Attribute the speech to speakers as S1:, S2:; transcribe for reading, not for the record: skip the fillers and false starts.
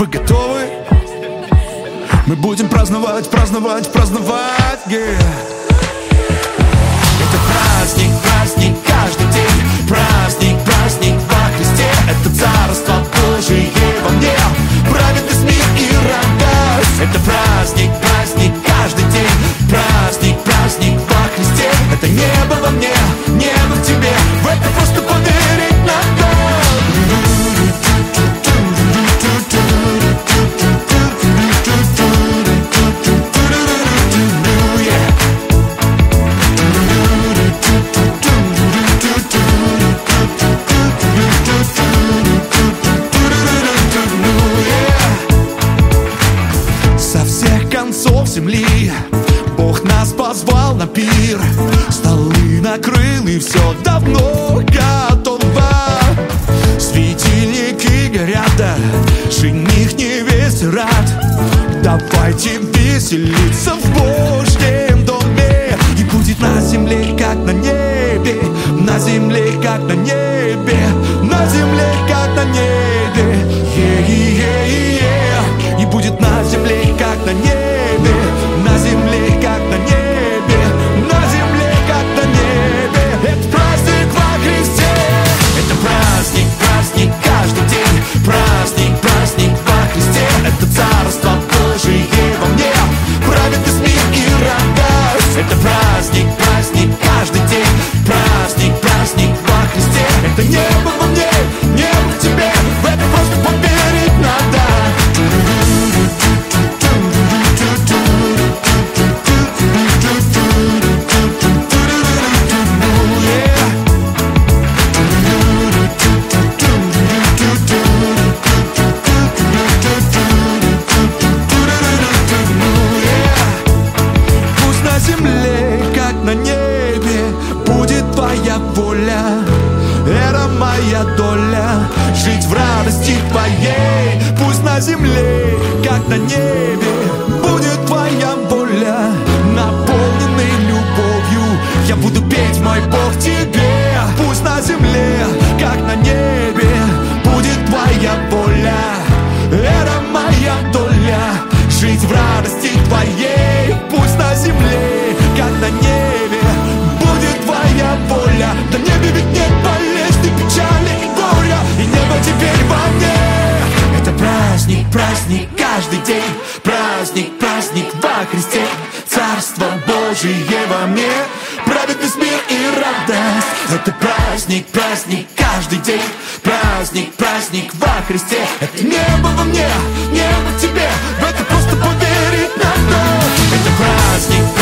S1: Вы готовы? Мы будем праздновать, праздновать, праздновать, yeah. Это праздник, праздник каждый день. Праздник, праздник во Христе. Это царство Божие во мне. Праведность, мир и радость. Это праздник, праздник каждый день. Праздник, праздник во Христе. Это небо во мне, небо в тебе. В это просто поверить надо. Со всех концов земли Бог нас позвал на пир. Столы накрыл, и все давно готово. Светильники горят, да жених невесте рад. Давайте веселиться в Божьем доме. И будет на земле, как на небе. На земле, как на небе. На земле, как на небе. И будет на земле, как на небе. На земле, как на небе. На земле, как на небе. Это праздник во Христе. Это праздник, праздник каждый день. Праздник, праздник во Христе. Это царство Божие во мне. Праведность, мир и радость. Это праздник, праздник каждый день. Праздник, праздник во Христе. Это небо во мне, небо в тебе. В это просто поверить надо. Пусть на земле, как на небе, будет твоя воля. Это моя доля, жить в радости твоей. Пусть на земле, как на небе, будет твоя воля. Наполненный любовью я буду петь, мой Бог, тебе. Пусть на земле, как на небе, будет твоя воля. Это моя доля, жить в радости твоей. Пусть на земле, как на небе, будет твоя воля. На небе ведь нет болезни, печали и горя, и небо теперь во мне. Это праздник, праздник каждый день. Праздник, праздник во Христе. Царство Божие во мне. Праведность, мир и радость. Это праздник, праздник каждый день. Праздник, праздник во Христе. Это небо во мне, небо в тебе. В это просто поверить надо. Это праздник,